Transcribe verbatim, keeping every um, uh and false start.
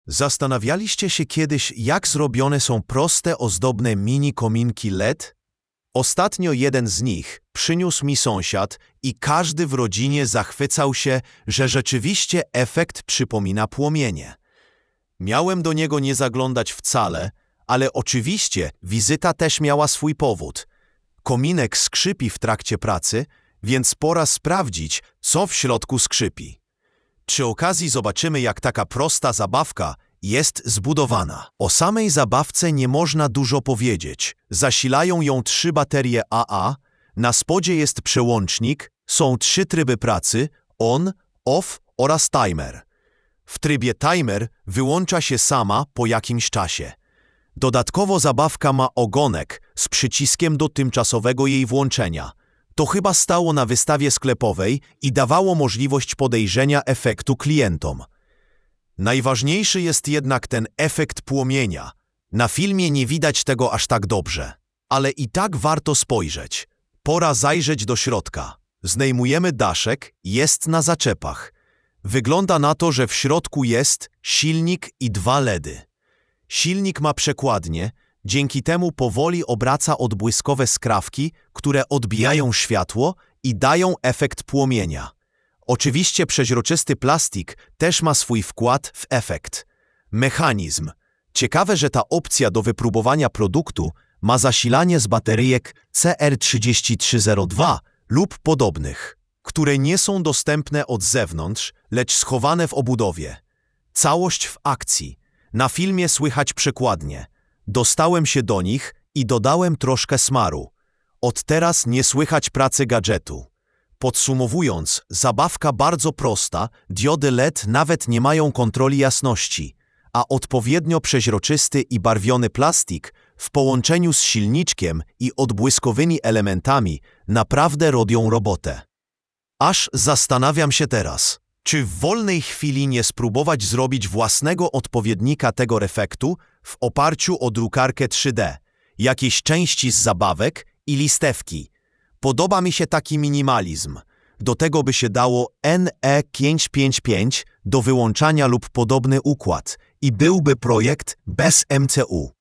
Zastanawialiście się kiedyś, jak zrobione są proste, ozdobne mini kominki L E D? Ostatnio jeden z nich przyniósł mi sąsiad i każdy w rodzinie zachwycał się, że rzeczywiście efekt przypomina płomienie. Miałem do niego nie zaglądać wcale, ale oczywiście wizyta też miała swój powód. Kominek skrzypi w trakcie pracy, więc pora sprawdzić, co w środku skrzypi. Przy okazji zobaczymy, jak taka prosta zabawka jest zbudowana. O samej zabawce nie można dużo powiedzieć. Zasilają ją trzy baterie A A, na spodzie jest przełącznik, są trzy tryby pracy, on, off oraz timer. W trybie timer wyłącza się sama po jakimś czasie. Dodatkowo zabawka ma ogonek z przyciskiem do tymczasowego jej włączenia. To chyba stało na wystawie sklepowej i dawało możliwość podejrzenia efektu klientom. Najważniejszy jest jednak ten efekt płomienia. Na filmie nie widać tego aż tak dobrze, ale i tak warto spojrzeć. Pora zajrzeć do środka. Zdejmujemy daszek, jest na zaczepach. Wygląda na to, że w środku jest silnik i dwa L E D y. Silnik ma przekładnię, dzięki temu powoli obraca odbłyskowe skrawki, które odbijają światło i dają efekt płomienia. Oczywiście przeźroczysty plastik też ma swój wkład w efekt. Mechanizm. Ciekawe, że ta opcja do wypróbowania produktu ma zasilanie z bateryjek C R trzydzieści trzy zero dwa lub podobnych, które nie są dostępne od zewnątrz, lecz schowane w obudowie. Całość w akcji. Na filmie słychać przekładnie. Dostałem się do nich i dodałem troszkę smaru. Od teraz nie słychać pracy gadżetu. Podsumowując, zabawka bardzo prosta, diody L E D nawet nie mają kontroli jasności, a odpowiednio przeźroczysty i barwiony plastik w połączeniu z silniczkiem i odbłyskowymi elementami naprawdę robią robotę. Aż zastanawiam się teraz, czy w wolnej chwili nie spróbować zrobić własnego odpowiednika tego efektu w oparciu o drukarkę trzy D, jakieś części z zabawek i listewki. Podoba mi się taki minimalizm. Do tego by się dało N E pięćset pięćdziesiąt pięć do wyłączania lub podobny układ i byłby projekt bez M C U.